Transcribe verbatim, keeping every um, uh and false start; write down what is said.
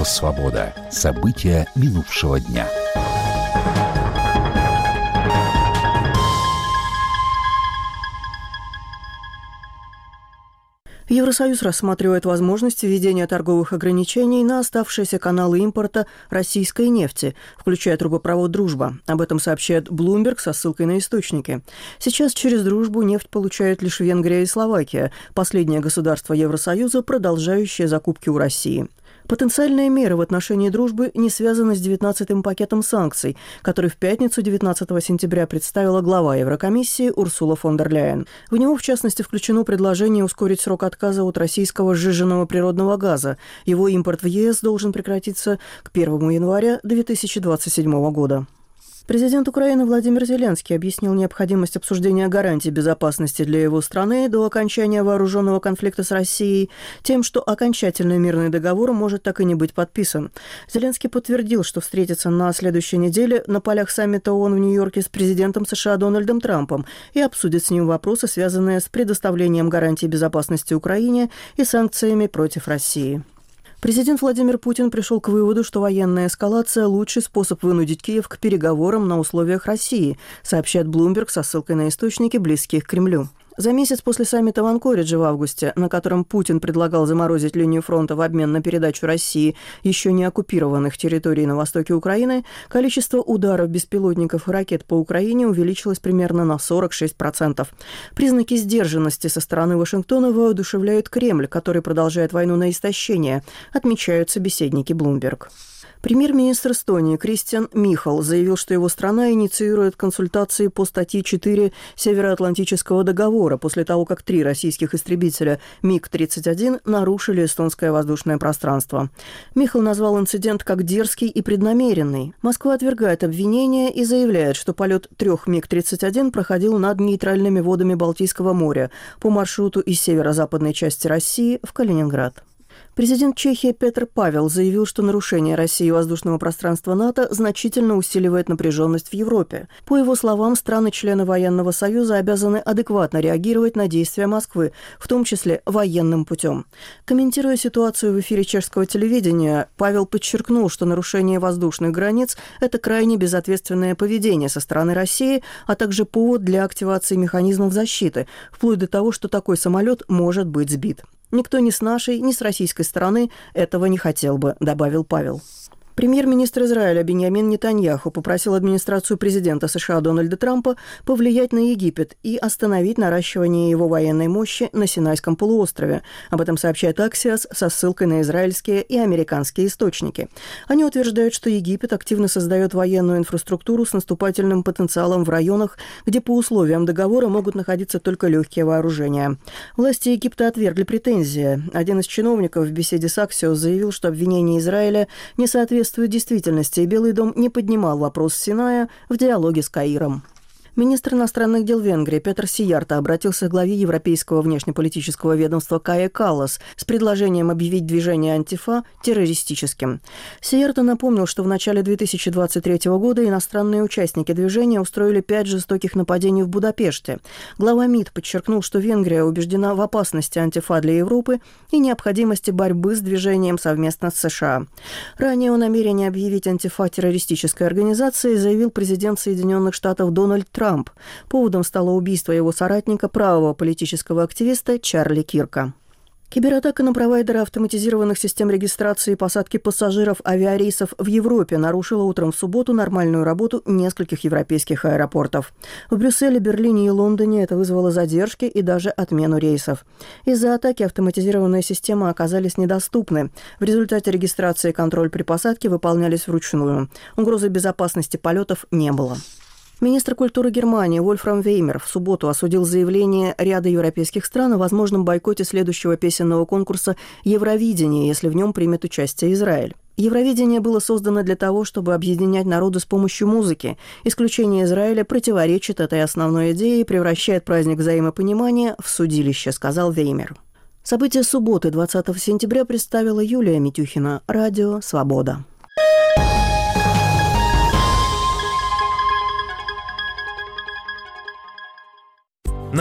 «Свобода». События минувшего дня. Евросоюз рассматривает возможность введения торговых ограничений на оставшиеся каналы импорта российской нефти, включая трубопровод «Дружба». Об этом сообщает Bloomberg со ссылкой на источники. Сейчас через «Дружбу» нефть получают лишь Венгрия и Словакия, последнее государство Евросоюза, продолжающее закупки у России. Потенциальные меры в отношении «Дружбы» не связаны с девятнадцатым пакетом санкций, который в пятницу девятнадцатого сентября представила глава Еврокомиссии Урсула фон дер Ляйен. В него, в частности, включено предложение ускорить срок отказа от российского сжиженного природного газа. Его импорт в ЕС должен прекратиться к первому января две тысячи двадцать седьмого года. Президент Украины Владимир Зеленский объяснил необходимость обсуждения гарантий безопасности для его страны до окончания вооруженного конфликта с Россией тем, что окончательный мирный договор может так и не быть подписан. Зеленский подтвердил, что встретится на следующей неделе на полях саммита ООН в Нью-Йорке с президентом США Дональдом Трампом и обсудит с ним вопросы, связанные с предоставлением гарантий безопасности Украине и санкциями против России. Президент Владимир Путин пришел к выводу, что военная эскалация – лучший способ вынудить Киев к переговорам на условиях России, сообщает Bloomberg со ссылкой на источники, близкие к Кремлю. За месяц после саммита в Анкоридже в августе, на котором Путин предлагал заморозить линию фронта в обмен на передачу России еще не оккупированных территорий на востоке Украины, количество ударов беспилотников и ракет по Украине увеличилось примерно на сорок шесть процентов. Признаки сдержанности со стороны Вашингтона воодушевляют Кремль, который продолжает войну на истощение, отмечают собеседники Bloomberg. Премьер-министр Эстонии Кристиан Михал заявил, что его страна инициирует консультации по статье четыре Североатлантического договора после того, как три российских истребителя миг тридцать один нарушили эстонское воздушное пространство. Михал назвал инцидент как дерзкий и преднамеренный. Москва отвергает обвинения и заявляет, что полет трех миг тридцать один проходил над нейтральными водами Балтийского моря по маршруту из северо-западной части России в Калининград. Президент Чехии Петр Павел заявил, что нарушение России воздушного пространства НАТО значительно усиливает напряженность в Европе. По его словам, страны-члены военного союза обязаны адекватно реагировать на действия Москвы, в том числе военным путем. Комментируя ситуацию в эфире чешского телевидения, Павел подчеркнул, что нарушение воздушных границ – это крайне безответственное поведение со стороны России, а также повод для активации механизмов защиты, вплоть до того, что такой самолет может быть сбит. «Никто ни с нашей, ни с российской стороны этого не хотел бы», – добавил Павел. Премьер-министр Израиля Биньямин Нетаньяху попросил администрацию президента США Дональда Трампа повлиять на Египет и остановить наращивание его военной мощи на Синайском полуострове. Об этом сообщает Axios со ссылкой на израильские и американские источники. Они утверждают, что Египет активно создает военную инфраструктуру с наступательным потенциалом в районах, где по условиям договора могут находиться только легкие вооружения. Власти Египта отвергли претензии. Один из чиновников в беседе с Axios заявил, что обвинения Израиля не соответствуют в действительности, и Белый дом не поднимал вопрос Синая в диалоге с Каиром. Министр иностранных дел Венгрии Петр Сиярто обратился к главе Европейского внешнеполитического ведомства Кая Каллас с предложением объявить движение «Антифа» террористическим. Сиярто напомнил, что в начале две тысячи двадцать третьего года иностранные участники движения устроили пять жестоких нападений в Будапеште. Глава МИД подчеркнул, что Венгрия убеждена в опасности «Антифа» для Европы и необходимости борьбы с движением совместно с США. Ранее о намерении объявить «Антифа» террористической организацией заявил президент Соединенных Штатов Дональд Трамп. Трамп. Поводом стало убийство его соратника, правого политического активиста Чарли Кирка. Кибератака на провайдера автоматизированных систем регистрации и посадки пассажиров авиарейсов в Европе нарушила утром в субботу нормальную работу нескольких европейских аэропортов. В Брюсселе, Берлине и Лондоне это вызвало задержки и даже отмену рейсов. Из-за атаки автоматизированные системы оказались недоступны. В результате регистрация и контроль при посадке выполнялись вручную. Угрозы безопасности полетов не было. Министр культуры Германии Вольфрам Веймер в субботу осудил заявление ряда европейских стран о возможном бойкоте следующего песенного конкурса «Евровидение», если в нем примет участие Израиль. Евровидение было создано для того, чтобы объединять народы с помощью музыки. Исключение Израиля противоречит этой основной идее и превращает праздник взаимопонимания в судилище, сказал Веймер. События субботы двадцатого сентября представила Юлия Митюхина. Радио «Свобода».